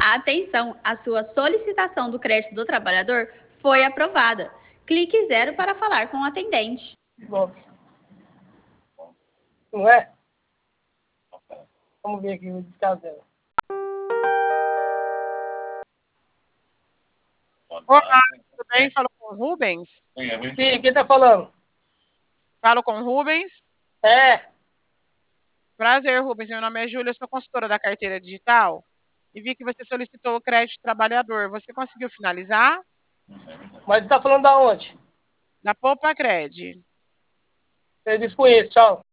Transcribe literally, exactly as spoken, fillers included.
Atenção, a sua solicitação do crédito do trabalhador foi aprovada. Clique zero para falar com o atendente. Bom. Não é? Vamos ver aqui o descaso dela. Olá, tudo bem? Falo com o Rubens? Sim, quem tá falando? Falo com o Rubens? É. Prazer, Rubens. Meu nome é Júlia, sou consultora da carteira digital e vi que você solicitou o crédito trabalhador. Você conseguiu finalizar? Mas tá falando da onde? Da Poupa Cred. Eu desconheço, tchau.